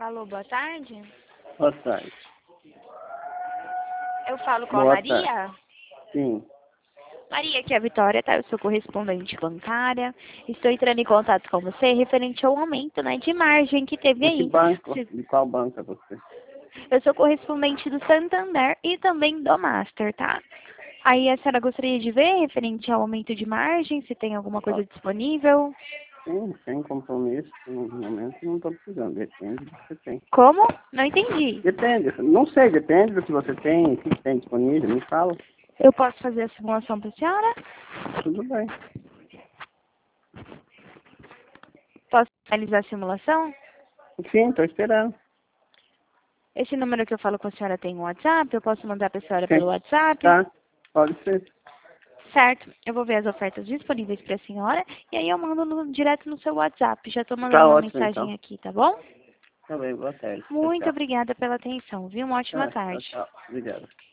Alô, boa tarde. Boa tarde. Eu falo com a Boa Maria? tarde. Sim. Maria, aqui é a Vitória, tá? Eu sou correspondente bancária. Estou entrando em contato com você referente ao aumento, né, de margem que teve De que aí. banco? De qual banco é você? Eu sou correspondente do Santander e também do Master, tá? Aí a senhora gostaria de ver referente ao aumento de margem, se tem alguma coisa disponível? Sim, sem compromisso. No momento não estou precisando. Depende do que você tem. Como? Não entendi. Depende. Não sei, depende do que você tem, o que tem disponível. Me fala. Eu posso fazer a simulação para a senhora? Tudo bem. Posso realizar a simulação? Sim, estou esperando. Esse número que eu falo com a senhora tem um WhatsApp? Eu posso mandar para a senhora Sim. pelo WhatsApp? Tá. Pode ser. Certo. Eu vou ver as ofertas disponíveis para a senhora e aí eu mando direto no seu WhatsApp. Já estou mandando Tá uma ótimo, mensagem então. aqui, tá bom? Tá bem, boa tarde. Tchau, Muito tchau. obrigada pela atenção, viu? Uma ótima Tá, tchau, tarde. tchau. Obrigado.